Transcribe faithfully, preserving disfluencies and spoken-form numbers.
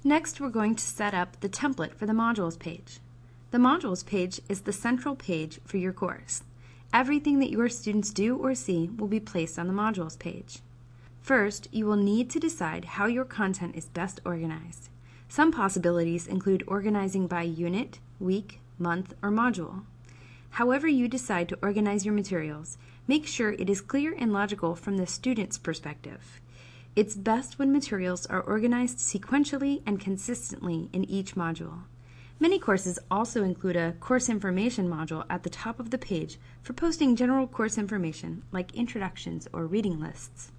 Next, we're going to set up the template for the modules page. The modules page is the central page for your course. Everything that your students do or see will be placed on the modules page. First, you will need to decide how your content is best organized. Some possibilities include organizing by unit, week, month, or module. However you decide to organize your materials, make sure it is clear and logical from the student's perspective. It's best when materials are organized sequentially and consistently in each module. Many courses also include a course information module at the top of the page for posting general course information like introductions or reading lists.